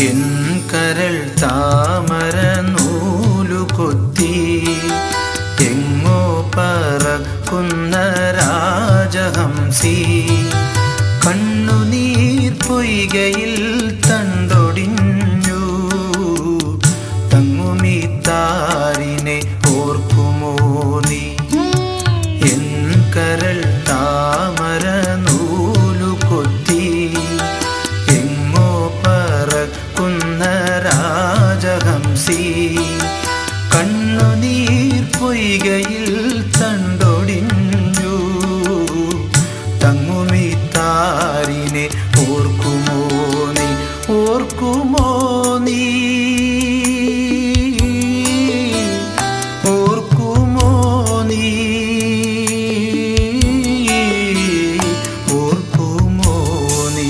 N കരൾ താമര നൂലു കൊത്തി എങ്ങോ പറക്കുന്ന രാജഹംസി കണ്ണുനീർ പൊയ്കയിൽ തണ്ടൊടിഞ്ഞു തങ്ങുമീ താരിനെ ഓർക്കുമോ നീ എൻ കരൾ താമര നൂലു കൊത്തി എങ്ങോ പറക്കുന്ന രാജഹംസി കണ്ണുനീർ പൊയ്കയിൽ തണ്ടൊടിഞ്ഞു തങ്ങുമീ താരിനെ ഓർക്കുമോ നീ ഓർക്കുമോ നീ ഓർക്കുമോ നീ ഓർക്കുമോ നീ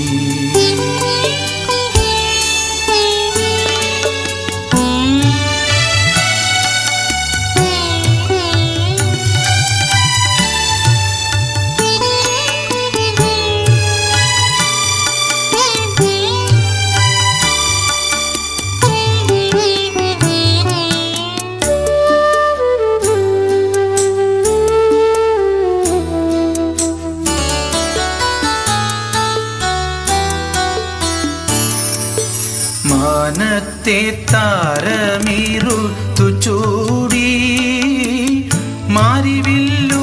മാനത്തെ താരമീറുത്തു ചൂടി മാരിവില്ലു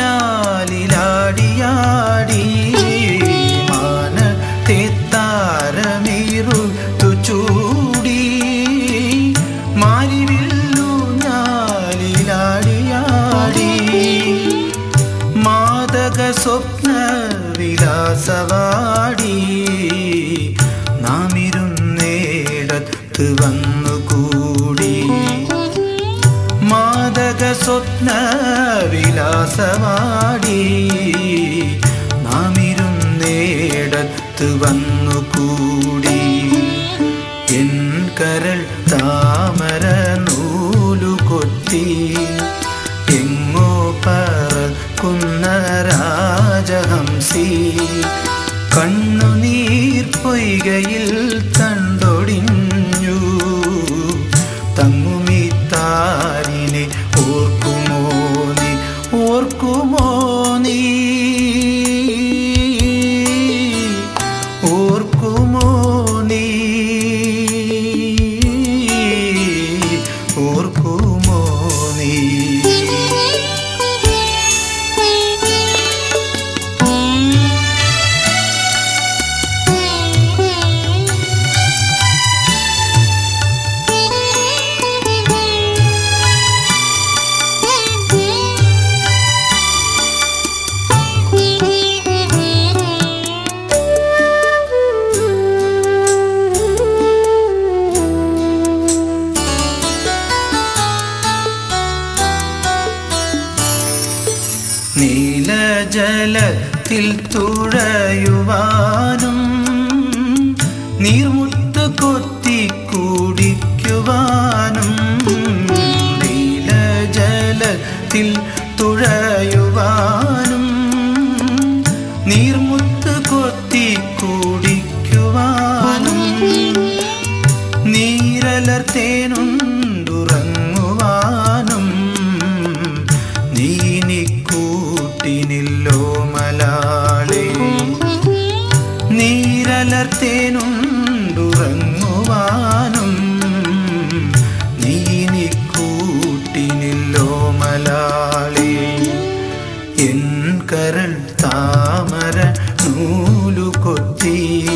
ഞാലിലാടിയാടി മാനത്തെ താരമീറുത്തു ചൂടി മാരിവില്ലു ഞാലിലാടിയാടി മാദക സ്വപ്ന വിലാസവാടി നാമിരുന്നേടത്ത് വന്നുകൂടി മാദക സ്വപ്ന വിലാസവാടി നാമിരുന്നേടത്ത് വന്നുകൂടി എൻ കരൾ താമര നൂലു കൊത്തി എങ്ങോ പറക്കുന്ന രാജഹംസി കണ്ണുനീർ പൊയ്കയിൽ തണ്ടൊടിഞ്ഞു തങ്ങുമീ താരിനെ ഓർക്കുമോ നീ ഓർക്കുമോ നീ ഓർക്കുമോ നീ ഓർക്കുമോ നീ നീലജലത്തിൽ തുഴയുവാനും നീർമുത്ത് കൊത്തി കുടിക്കുവാനും നീലജലത്തിൽ തുഴയുവാനും നീർമുത്ത് കൊത്തി കുടിക്കുവാനും നീരലർത്തേനുണ്ടുറങ്ങുവാനും നീനിക്കൂട്ടിനില്ലോ മലാളെ നീരലർത്തേനുണ്ടുറങ്ങുവാനും നീനിക്കൂട്ടിനില്ലോ മലാളെ എൻ കരൾ താമര നൂലു കൊത്തി